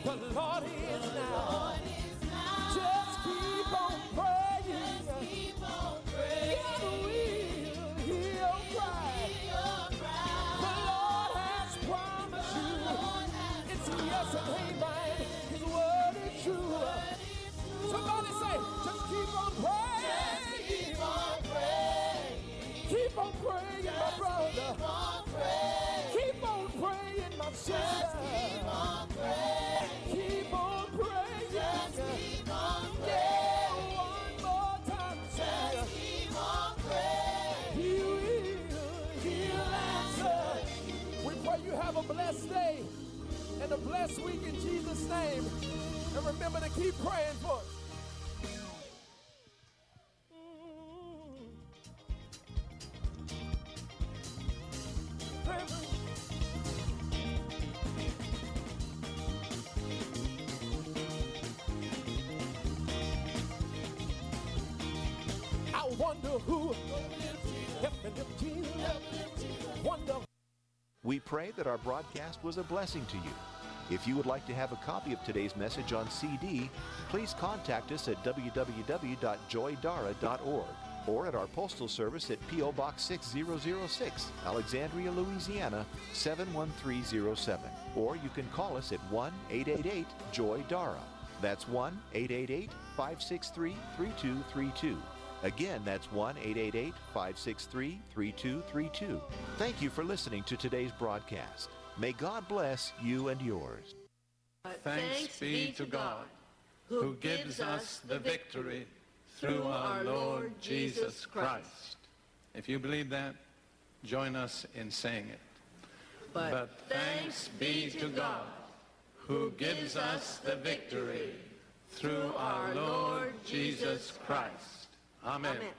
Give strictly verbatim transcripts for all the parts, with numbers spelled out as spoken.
The Lord is now. Just keep on praying. God will hear your cry. The Lord has promised you. It's yes and amen. His word is true. Somebody say, just keep on praying. Keep on praying. Keep on praying, my brother. Keep on praying, my sister. Keep on praying. Keep on praying. Just keep on praying. Yeah, one more time. Just keep on praying. He will, he'll answer. We pray you have a blessed day and a blessed week in Jesus' name. And remember to keep praying for us. I wonder who, if and if Jesus, wonder. We pray that our broadcast was a blessing to you. If you would like to have a copy of today's message on C D, please contact us at w w w dot joy dara dot org or at our postal service at P O Box six thousand six, Alexandria, Louisiana seven one three zero seven. Or you can call us at one eight eight eight joy dara. That's one eight eight eight, five six three, three two three two. Again, that's one eight eight eight, five six three, three two three two. Thank you for listening to today's broadcast. May God bless you and yours. Thanks be to God, who gives us the victory through our Lord Jesus Christ. If you believe that, join us in saying it. But, but thanks be to God, who gives us the victory through our Lord Jesus Christ. Amen. Amen.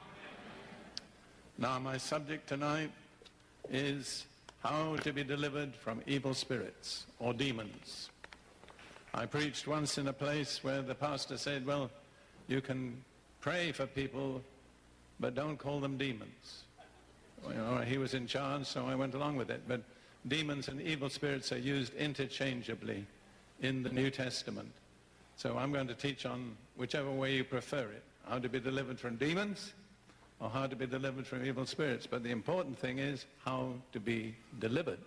Now, my subject tonight is how to be delivered from evil spirits or demons. I preached once in a place where the pastor said, well, you can pray for people, but don't call them demons. You know, he was in charge, so I went along with it. But demons and evil spirits are used interchangeably in the New Testament. So I'm going to teach on whichever way you prefer it, how to be delivered from demons or how to be delivered from evil spirits. But the important thing is how to be delivered.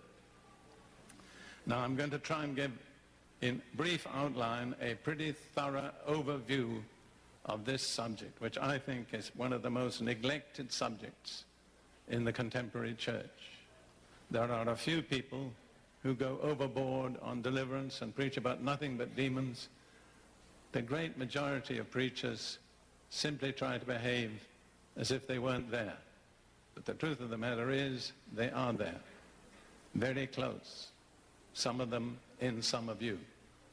Now I'm going to try and give, in brief outline, a pretty thorough overview of this subject, which I think is one of the most neglected subjects in the contemporary church. There are a few people who go overboard on deliverance and preach about nothing but demons. The great majority of preachers simply try to behave as if they weren't there. But the truth of the matter is, they are there, very close, some of them in some of you.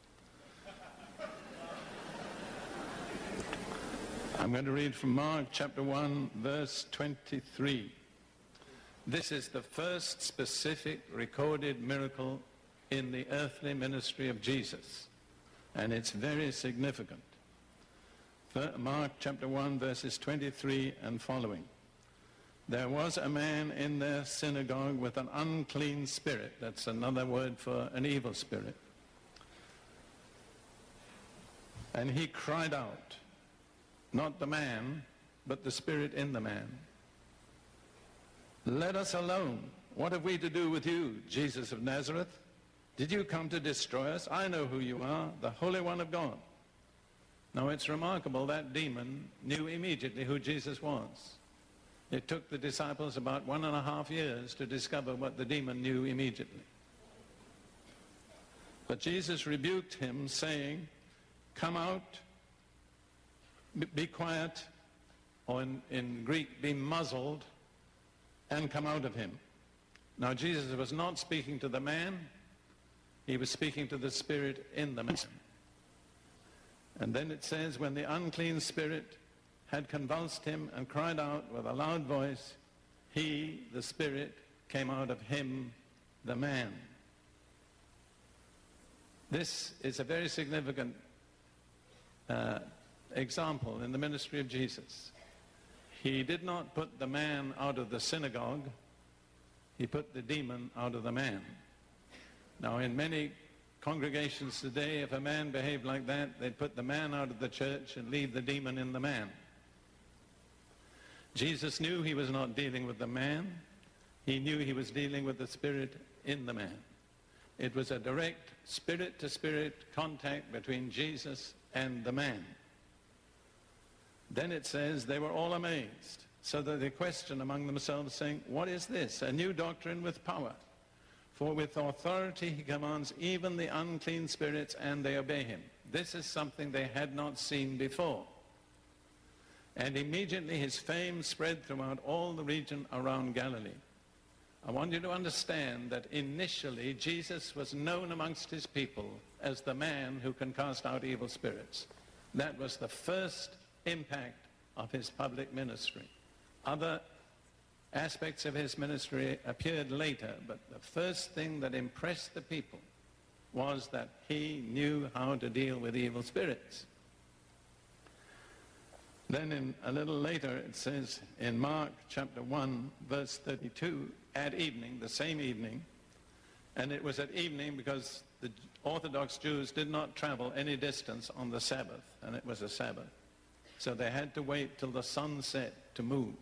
I'm going to read from Mark chapter one, verse twenty-three. This is the first specific recorded miracle in the earthly ministry of Jesus, and it's very significant. Mark chapter one, verses twenty-three and following. There was a man in their synagogue with an unclean spirit. That's another word for an evil spirit. And he cried out, not the man, but the spirit in the man. Let us alone. What have we to do with you, Jesus of Nazareth? Did you come to destroy us? I know who you are, the Holy One of God. Now it's remarkable that demon knew immediately who Jesus was. It took the disciples about one and a half years to discover what the demon knew immediately. But Jesus rebuked him, saying, come out, be quiet, or in, in Greek, be muzzled, and come out of him. Now Jesus was not speaking to the man, he was speaking to the spirit in the man. And then it says, when the unclean spirit had convulsed him and cried out with a loud voice, he, the spirit, came out of him, the man. This is a very significant uh, example in the ministry of Jesus. He did not put the man out of the synagogue, he put the demon out of the man. Now in many congregations today, if a man behaved like that, they'd put the man out of the church and leave the demon in the man. Jesus knew he was not dealing with the man. He knew he was dealing with the spirit in the man. It was a direct spirit-to-spirit contact between Jesus and the man. Then it says they were all amazed, so that they questioned among themselves, saying, "What is this? A new doctrine with power? For with authority he commands even the unclean spirits, and they obey him." This is something they had not seen before. And immediately his fame spread throughout all the region around Galilee. I want you to understand that initially Jesus was known amongst his people as the man who can cast out evil spirits. That was the first impact of his public ministry. Other aspects of his ministry appeared later, but the first thing that impressed the people was that he knew how to deal with evil spirits. Then in a little later it says in Mark chapter one verse thirty-two, at evening, the same evening, and it was at evening because the Orthodox Jews did not travel any distance on the Sabbath, and it was a Sabbath. So they had to wait till the sun set to move.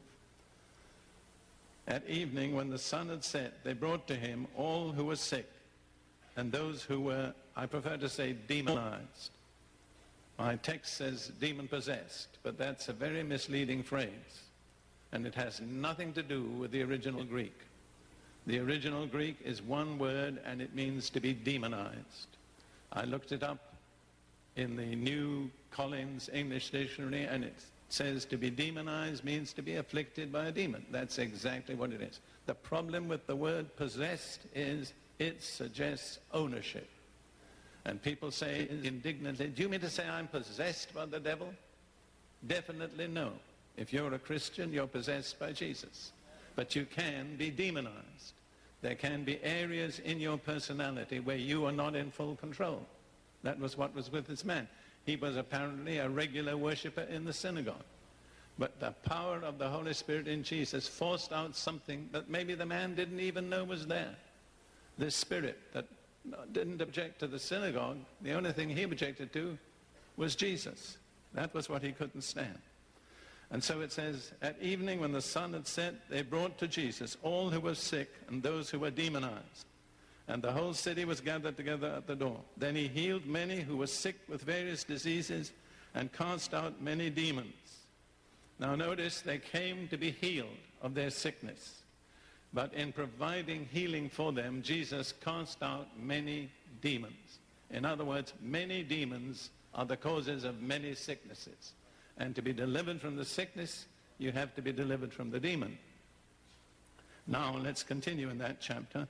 At evening, when the sun had set, they brought to him all who were sick and those who were, I prefer to say, demonized. My text says demon-possessed, but that's a very misleading phrase, and it has nothing to do with the original Greek. The original Greek is one word, and it means to be demonized. I looked it up in the New Collins English Dictionary, and it says to be demonized means to be afflicted by a demon. That's exactly what it is. The problem with the word possessed is it suggests ownership. And people say indignantly, "Do you mean to say I'm possessed by the devil?" Definitely no. If you're a Christian, you're possessed by Jesus. But you can be demonized. There can be areas in your personality where you are not in full control. That was what was with this man. He was apparently a regular worshiper in the synagogue. But the power of the Holy Spirit in Jesus forced out something that maybe the man didn't even know was there. This spirit that didn't object to the synagogue, the only thing he objected to was Jesus. That was what he couldn't stand. And so it says, at evening when the sun had set, they brought to Jesus all who were sick and those who were demonized. And the whole city was gathered together at the door. Then he healed many who were sick with various diseases and cast out many demons. Now notice, they came to be healed of their sickness. But in providing healing for them, Jesus cast out many demons. In other words, many demons are the causes of many sicknesses. And to be delivered from the sickness, you have to be delivered from the demon. Now let's continue in that chapter.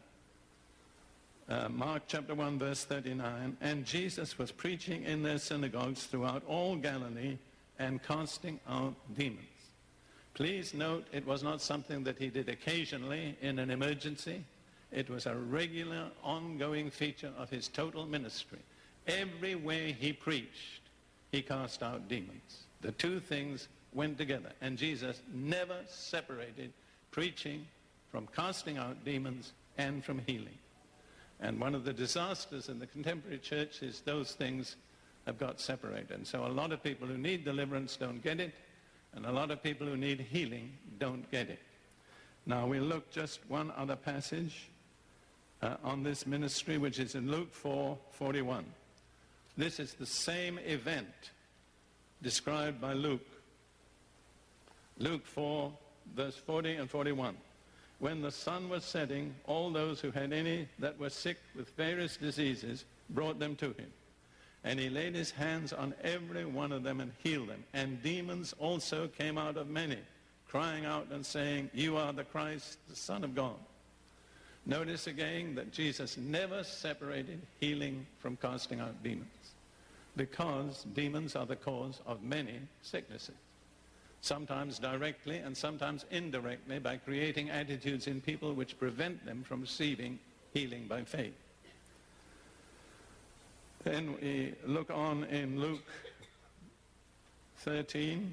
Uh, Mark chapter one verse thirty-nine, and Jesus was preaching in their synagogues throughout all Galilee and casting out demons. Please note, it was not something that he did occasionally in an emergency. It was a regular, ongoing feature of his total ministry. Everywhere he preached, he cast out demons. The two things went together, and Jesus never separated preaching from casting out demons and from healing. And one of the disasters in the contemporary church is those things have got separated. And so a lot of people who need deliverance don't get it, and a lot of people who need healing don't get it. Now we'll look just one other passage uh, on this ministry, which is in Luke four forty-one. This is the same event described by Luke. Luke four, verse forty and forty-one. When the sun was setting, all those who had any that were sick with various diseases brought them to him. And he laid his hands on every one of them and healed them. And demons also came out of many, crying out and saying, "You are the Christ, the Son of God." Notice again that Jesus never separated healing from casting out demons, because demons are the cause of many sicknesses, sometimes directly and sometimes indirectly by creating attitudes in people which prevent them from receiving healing by faith. Then we look on in Luke thirteen,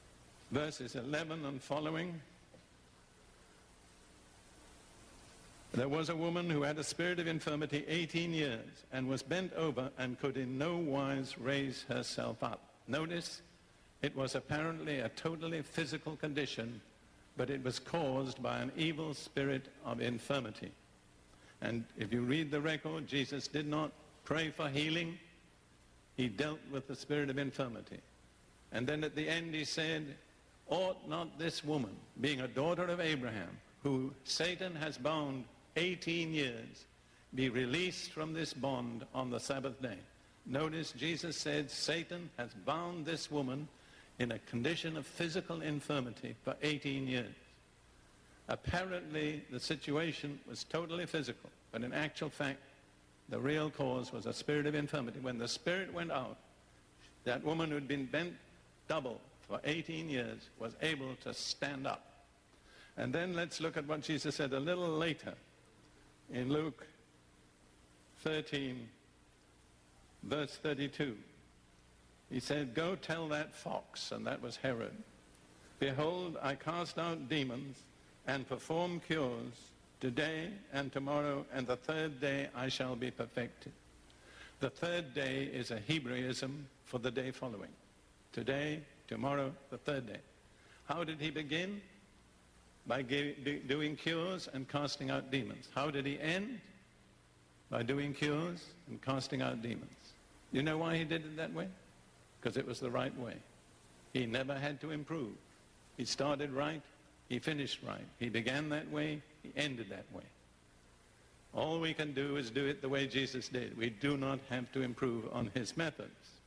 verses eleven and following. There was a woman who had a spirit of infirmity eighteen years and was bent over and could in no wise raise herself up. Notice, it was apparently a totally physical condition, but it was caused by an evil spirit of infirmity. And if you read the record, Jesus did not pray for healing. He dealt with the spirit of infirmity. And then at the end he said, ought not this woman, being a daughter of Abraham, who Satan has bound eighteen years, be released from this bond on the Sabbath day? Notice Jesus said Satan has bound this woman in a condition of physical infirmity for eighteen years. Apparently the situation was totally physical, but in actual fact the real cause was a spirit of infirmity. When the spirit went out, that woman who'd been bent double for eighteen years was able to stand up. And then let's look at what Jesus said a little later in Luke thirteen, verse thirty-two. He said, go tell that fox, and that was Herod, behold, I cast out demons and perform cures today and tomorrow, and the third day I shall be perfected. The third day is a Hebraism for the day following. Today, tomorrow, the third day. How did he begin? By doing cures and casting out demons. How did he end? By doing cures and casting out demons. You know why he did it that way? Because it was the right way. He never had to improve. He started right, he finished right. He began that way, he ended that way. All we can do is do it the way Jesus did. We do not have to improve on his methods.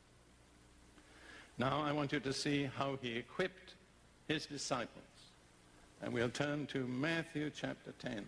Now I want you to see how he equipped his disciples. And we'll turn to Matthew chapter ten.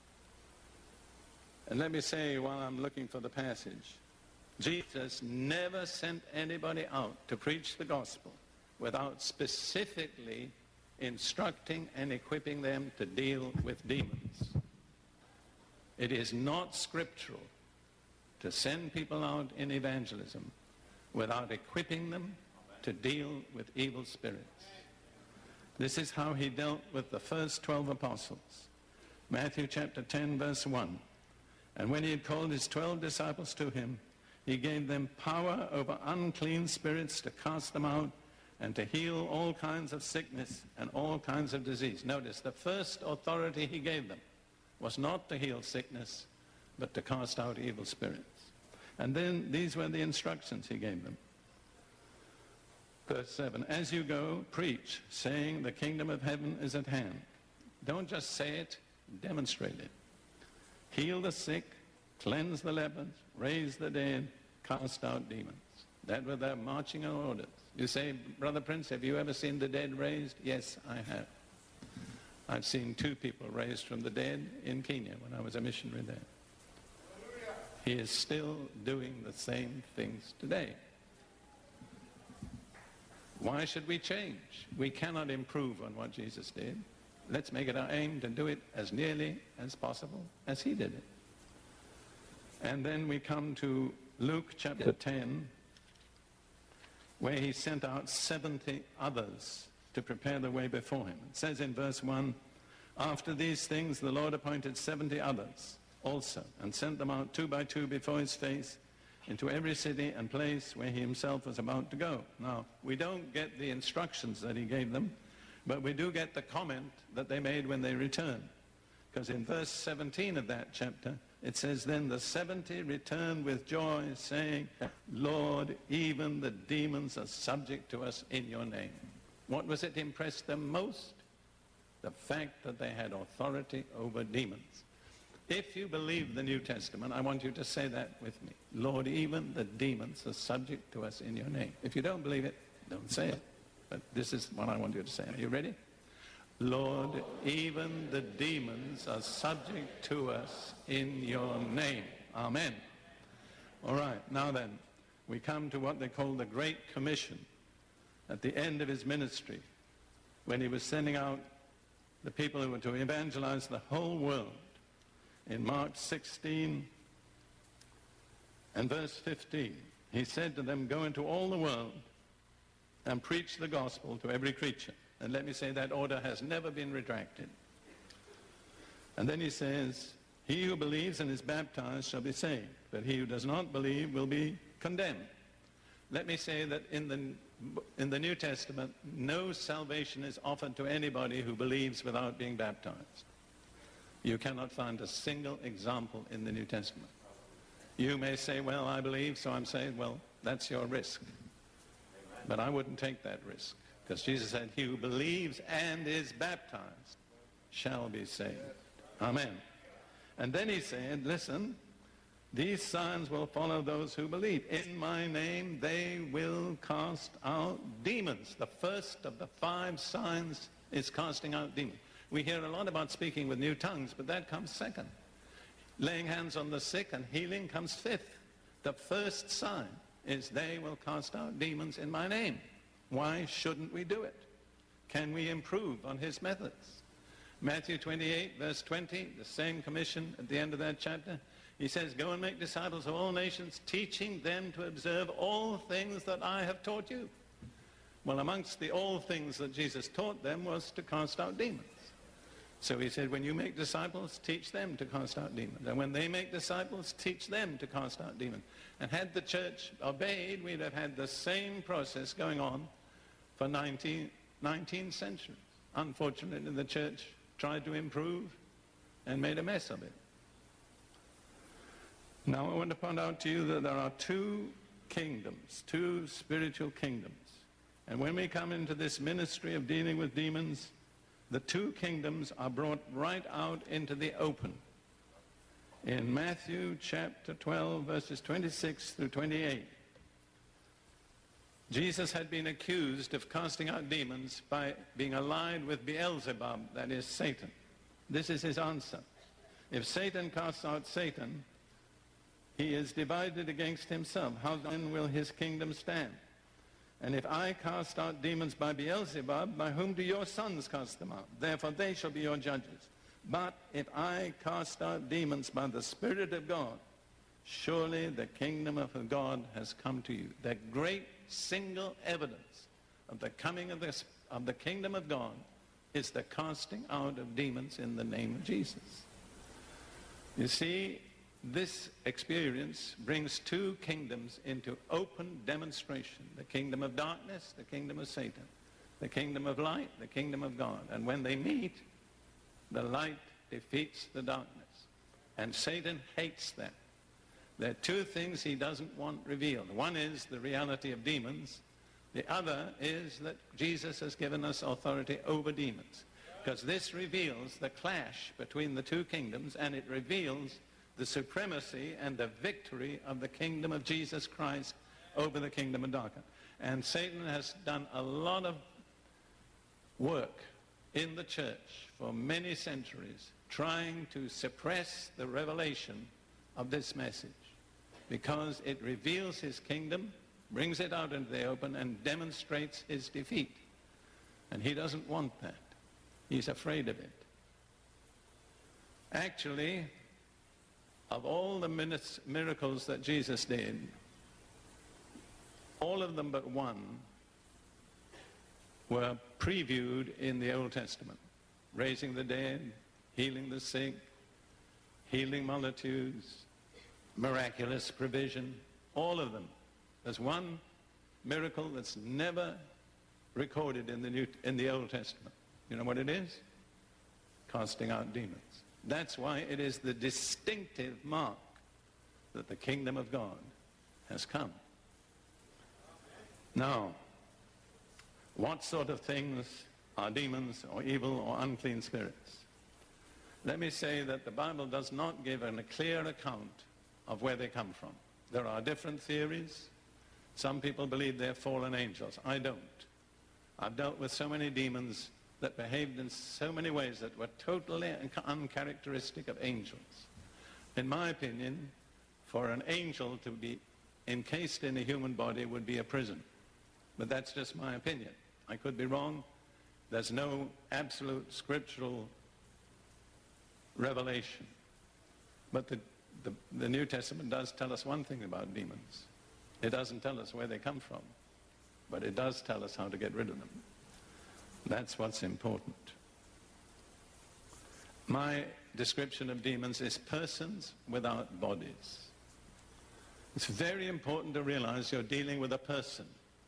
And let me say, while I'm looking for the passage, Jesus never sent anybody out to preach the gospel without specifically instructing and equipping them to deal with demons. It is not scriptural to send people out in evangelism without equipping them to deal with evil spirits. This is how he dealt with the first twelve apostles. Matthew chapter ten, verse one. And when he had called his twelve disciples to him, he gave them power over unclean spirits to cast them out and to heal all kinds of sickness and all kinds of disease. Notice, the first authority he gave them was not to heal sickness, but to cast out evil spirits. And then these were the instructions he gave them. Verse seven, as you go, preach, saying the kingdom of heaven is at hand. Don't just say it, demonstrate it. Heal the sick, cleanse the lepers, raise the dead, cast out demons. That were their marching orders. You say, Brother Prince, have you ever seen the dead raised? Yes, I have. I've seen two people raised from the dead in Kenya when I was a missionary there. He is still doing the same things today. Why should we change? We cannot improve on what Jesus did. Let's make it our aim to do it as nearly as possible as he did it. And then we come to Luke chapter ten, where he sent out seventy others to prepare the way before him. It says in verse one, after these things the Lord appointed seventy others also, and sent them out two by two before his face into every city and place where he himself was about to go. Now, we don't get the instructions that he gave them, but we do get the comment that they made when they returned. Because in verse seventeen of that chapter, it says, then the seventy returned with joy, saying, Lord, even the demons are subject to us in your name. What was it impressed them most? The fact that they had authority over demons. If you believe the New Testament, I want you to say that with me. Lord, even the demons are subject to us in your name. If you don't believe it, don't say it. But this is what I want you to say. Are you ready? Lord, even the demons are subject to us in your name. Amen. All right, now then, we come to what they call the Great Commission at the end of his ministry, when he was sending out the people who were to evangelize the whole world. In Mark sixteen and verse fifteen, he said to them, go into all the world and preach the gospel to every creature. And let me say that order has never been retracted. And then he says, He who believes and is baptized shall be saved, but he who does not believe will be condemned. Let me say that in the, in the New Testament, no salvation is offered to anybody who believes without being baptized. You cannot find a single example in the New Testament. You may say, well, I believe, so I'm saying, well, that's your risk. But I wouldn't take that risk, because Jesus said, he who believes and is baptized shall be saved. Amen. And then he said, listen, these signs will follow those who believe. In my name they will cast out demons. The first of the five signs is casting out demons. We hear a lot about speaking with new tongues, but that comes second. Laying hands on the sick and healing comes fifth. The first sign is they will cast out demons in my name. Why shouldn't we do it? Can we improve on his methods? Matthew twenty-eight, verse twenty, the same commission at the end of that chapter. He says, go and make disciples of all nations, teaching them to observe all things that I have taught you. Well, amongst the all things that Jesus taught them was to cast out demons. So he said, when you make disciples, teach them to cast out demons. And when they make disciples, teach them to cast out demons. And had the church obeyed, we'd have had the same process going on for nineteen, nineteen centuries. Unfortunately, the church tried to improve and made a mess of it. Now I want to point out to you that there are two kingdoms, two spiritual kingdoms. And when we come into this ministry of dealing with demons, the two kingdoms are brought right out into the open. In Matthew chapter twelve, verses twenty-six through twenty-eight, Jesus had been accused of casting out demons by being allied with Beelzebub, that is Satan. This is his answer. If Satan casts out Satan, he is divided against himself. How then will his kingdom stand? And if I cast out demons by Beelzebub, by whom do your sons cast them out? Therefore they shall be your judges. But if I cast out demons by the Spirit of God, surely the kingdom of God has come to you. The great single evidence of the coming of the, of the kingdom of God is the casting out of demons in the name of Jesus. You see, this experience brings two kingdoms into open demonstration. The kingdom of darkness, the kingdom of Satan. The kingdom of light, the kingdom of God. And when they meet, the light defeats the darkness. And Satan hates them. There are two things he doesn't want revealed. One is the reality of demons. The other is that Jesus has given us authority over demons. Because this reveals the clash between the two kingdoms, and it reveals the supremacy and the victory of the kingdom of Jesus Christ over the kingdom of darkness. And Satan has done a lot of work in the church for many centuries trying to suppress the revelation of this message, because it reveals his kingdom, brings it out into the open, and demonstrates his defeat. And he doesn't want that. He's afraid of it. Actually, of all the miracles that Jesus did, all of them but one were previewed in the Old Testament. Raising the dead, healing the sick, healing multitudes, miraculous provision, all of them. There's one miracle that's never recorded in the New, in the Old Testament. You know what it is? Casting out demons. That's why it is the distinctive mark that the kingdom of God has come. Now, what sort of things are demons or evil or unclean spirits? Let me say that the Bible does not give an, a clear account of where they come from. There are different theories. Some people believe they're fallen angels. I don't. I've dealt with so many demons that behaved in so many ways that were totally uncharacteristic of angels. In my opinion, for an angel to be encased in a human body would be a prison. But that's just my opinion. I could be wrong. There's no absolute scriptural revelation. But the, the, the New Testament does tell us one thing about demons. It doesn't tell us where they come from, but it does tell us how to get rid of them. That's what's important. My description of demons is persons without bodies. It's very important to realize you're dealing with a person.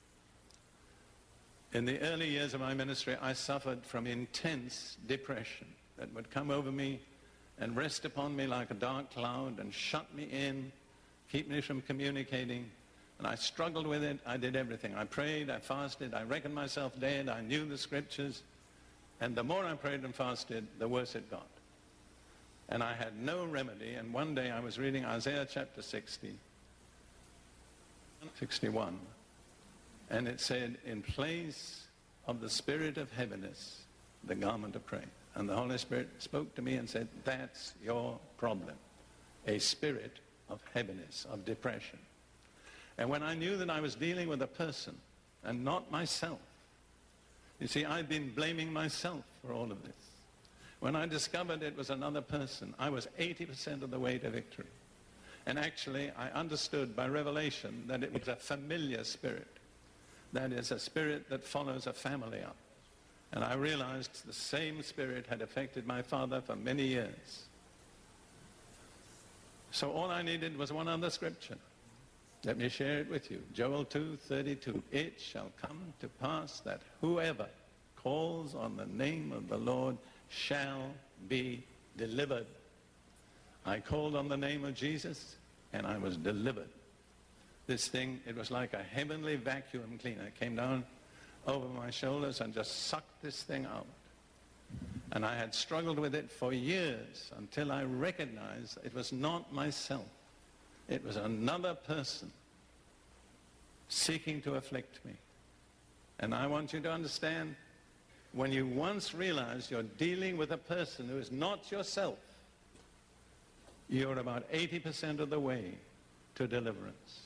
In the early years of my ministry, I suffered from intense depression that would come over me and rest upon me like a dark cloud and shut me in, keep me from communicating. And I struggled with it. I did everything. I prayed, I fasted, I reckoned myself dead, I knew the scriptures. And the more I prayed and fasted, the worse it got. And I had no remedy. And one day I was reading Isaiah chapter sixty, sixty-one. And it said, in place of the spirit of heaviness, the garment of praise. And the Holy Spirit spoke to me and said, that's your problem. A spirit of heaviness, of depression. And when I knew that I was dealing with a person and not myself, you see, I'd been blaming myself for all of this. When I discovered it was another person, I was eighty percent of the way to victory. And actually, I understood by revelation that it was a familiar spirit. That is, a spirit that follows a family up. And I realized the same spirit had affected my father for many years. So all I needed was one other scripture. Let me share it with you. Joel two thirty-two. It shall come to pass that whoever calls on the name of the Lord shall be delivered. I called on the name of Jesus and I was delivered. This thing, it was like a heavenly vacuum cleaner. It came down over my shoulders and just sucked this thing out. And I had struggled with it for years until I recognized it was not myself. It was another person seeking to afflict me. And I want you to understand, when you once realize you're dealing with a person who is not yourself, you're about eighty percent of the way to deliverance.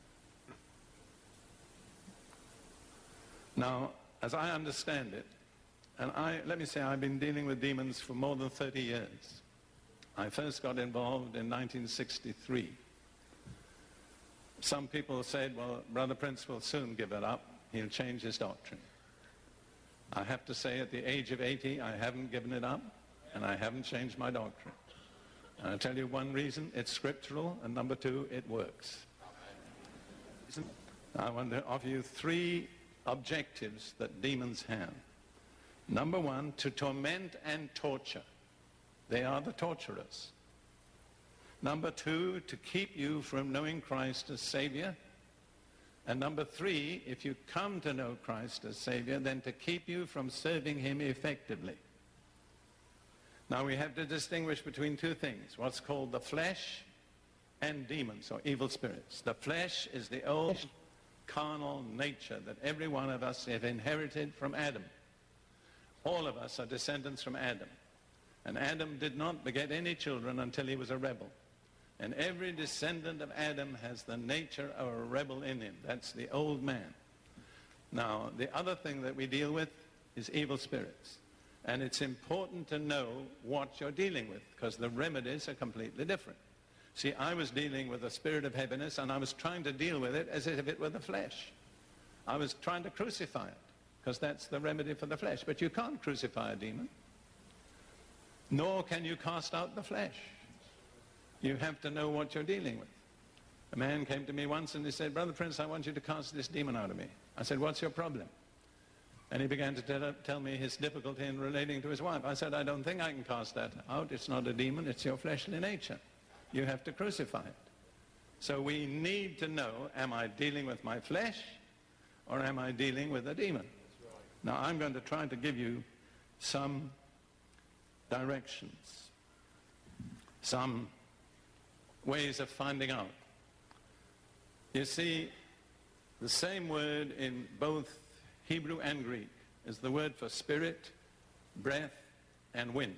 Now, as I understand it, and I, let me say I've been dealing with demons for more than thirty years. I first got involved in nineteen sixty-three. Some people said, well, Brother Prince will soon give it up. He'll change his doctrine. I have to say, at the age of eighty, I haven't given it up, and I haven't changed my doctrine. And I'll tell you one reason: it's scriptural, and number two, it works. I want to offer you three objectives that demons have. Number one, to torment and torture. They are the torturers. Number two, to keep you from knowing Christ as Savior. And number three, if you come to know Christ as Savior, then to keep you from serving Him effectively. Now we have to distinguish between two things, what's called the flesh and demons, or evil spirits. The flesh is the old carnal nature that every one of us have inherited from Adam. All of us are descendants from Adam. And Adam did not beget any children until he was a rebel. And every descendant of Adam has the nature of a rebel in him. That's the old man. Now, the other thing that we deal with is evil spirits. And it's important to know what you're dealing with, because the remedies are completely different. See, I was dealing with a spirit of heaviness, and I was trying to deal with it as if it were the flesh. I was trying to crucify it, because that's the remedy for the flesh. But you can't crucify a demon, nor can you cast out the flesh. You have to know what you're dealing with. A man came to me once and he said, Brother Prince, I want you to cast this demon out of me. I said, what's your problem? And he began to tell, tell me his difficulty in relating to his wife. I said, I don't think I can cast that out. It's not a demon, it's your fleshly nature. You have to crucify it. So we need to know, am I dealing with my flesh or am I dealing with a demon? Now I'm going to try to give you some directions, some ways of finding out. You see, the same word in both Hebrew and Greek is the word for spirit, breath, and wind.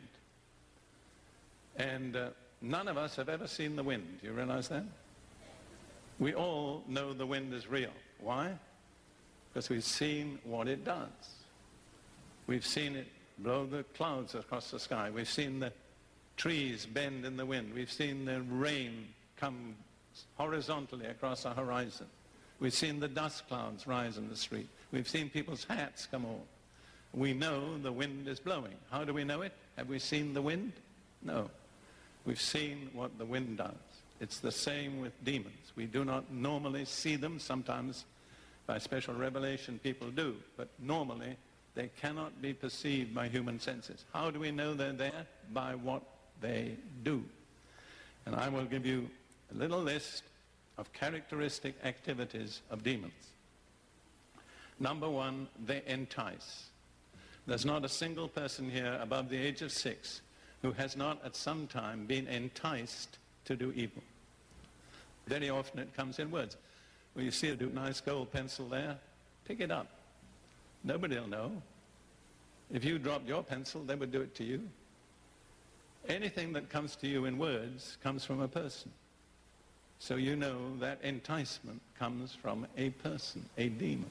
And uh, none of us have ever seen the wind. Do you realize that? We all know the wind is real. Why? Because we've seen what it does. We've seen it blow the clouds across the sky. We've seen the trees bend in the wind. We've seen the rain come horizontally across our horizon. We've seen the dust clouds rise in the street. We've seen people's hats come off. We know the wind is blowing. How do we know it? Have we seen the wind? No. We've seen what the wind does. It's the same with demons. We do not normally see them. Sometimes by special revelation people do, but normally they cannot be perceived by human senses. How do we know they're there? By what they do. And I will give you a little list of characteristic activities of demons. Number one, they entice. There's not a single person here above the age of six who has not at some time been enticed to do evil. Very often it comes in words. Well, you see a nice gold pencil there? Pick it up. Nobody will know. If you dropped your pencil, they would do it to you. Anything that comes to you in words comes from a person. So you know that enticement comes from a person, a demon.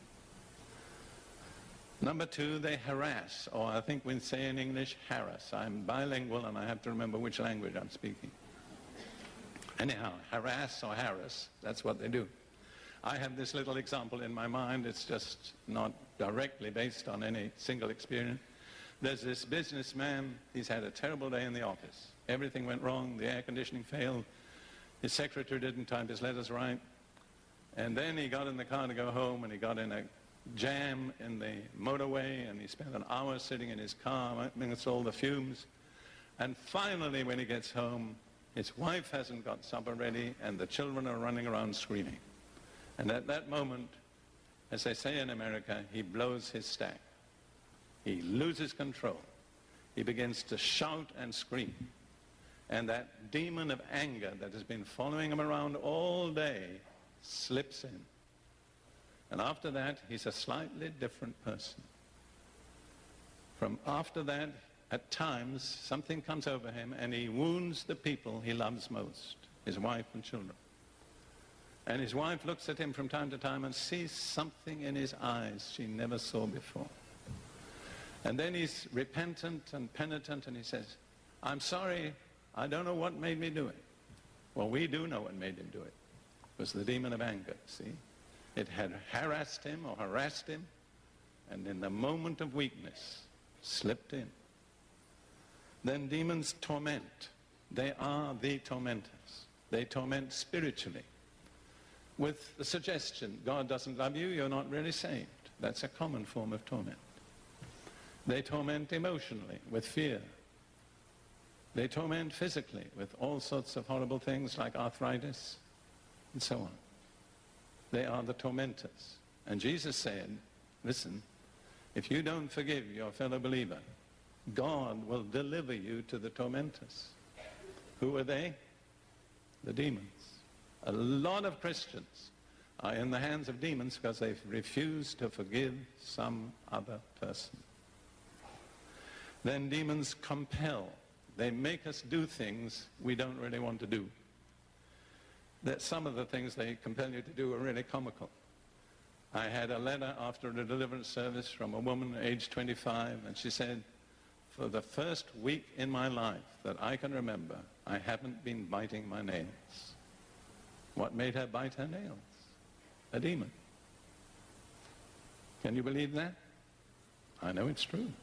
Number two, they harass, or I think we say in English, harass. I'm bilingual and I have to remember which language I'm speaking. Anyhow, harass or harass, that's what they do. I have this little example in my mind. It's just not directly based on any single experience. There's this businessman. He's had a terrible day in the office. Everything went wrong. The air conditioning failed. His secretary didn't type his letters right. And then he got in the car to go home, and he got in a jam in the motorway, and he spent an hour sitting in his car amidst all the fumes. And finally, when he gets home, his wife hasn't got supper ready, and the children are running around screaming. And at that moment, as they say in America, he blows his stack. He loses control. He begins to shout and scream. And that demon of anger that has been following him around all day slips in. And after that, he's a slightly different person. From after that, at times, something comes over him and he wounds the people he loves most, his wife and children. And his wife looks at him from time to time and sees something in his eyes she never saw before. And then he's repentant and penitent, and he says, I'm sorry, I don't know what made me do it. Well, we do know what made him do it. It was the demon of anger, see? It had harassed him or harassed him, and in the moment of weakness, slipped in. Then demons torment. They are the tormentors. They torment spiritually with the suggestion, God doesn't love you, you're not really saved. That's a common form of torment. They torment emotionally with fear. They torment physically with all sorts of horrible things like arthritis and so on. They are the tormentors. And Jesus said, listen, if you don't forgive your fellow believer, God will deliver you to the tormentors. Who are they? The demons. A lot of Christians are in the hands of demons because they've refused to forgive some other person. Then demons compel. They make us do things we don't really want to do. That some of the things they compel you to do are really comical. I had a letter after a deliverance service from a woman aged twenty-five, and she said, for the first week in my life that I can remember, I haven't been biting my nails. What made her bite her nails? A demon. Can you believe that? I know it's true.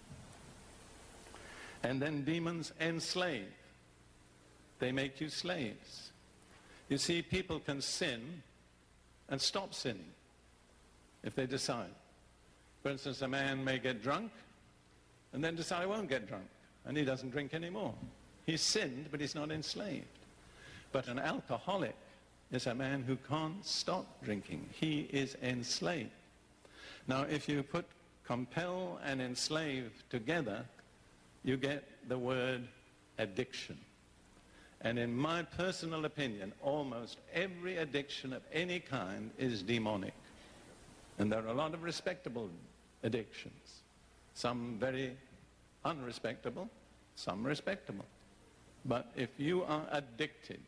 And then demons enslave. They make you slaves. You see, people can sin and stop sinning if they decide. For instance, a man may get drunk and then decide, I won't get drunk, and he doesn't drink anymore. He's sinned, but he's not enslaved. But an alcoholic is a man who can't stop drinking. He is enslaved. Now, if you put compel and enslave together, you get the word addiction. And in my personal opinion, almost every addiction of any kind is demonic. And there are a lot of respectable addictions. Some very unrespectable, some respectable. But if you are addicted,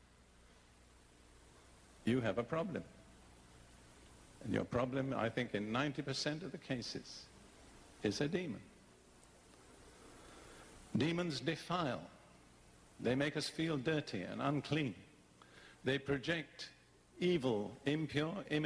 you have a problem. And your problem, I think in ninety percent of the cases, is a demon. Demons defile. They make us feel dirty and unclean. They project evil, impure images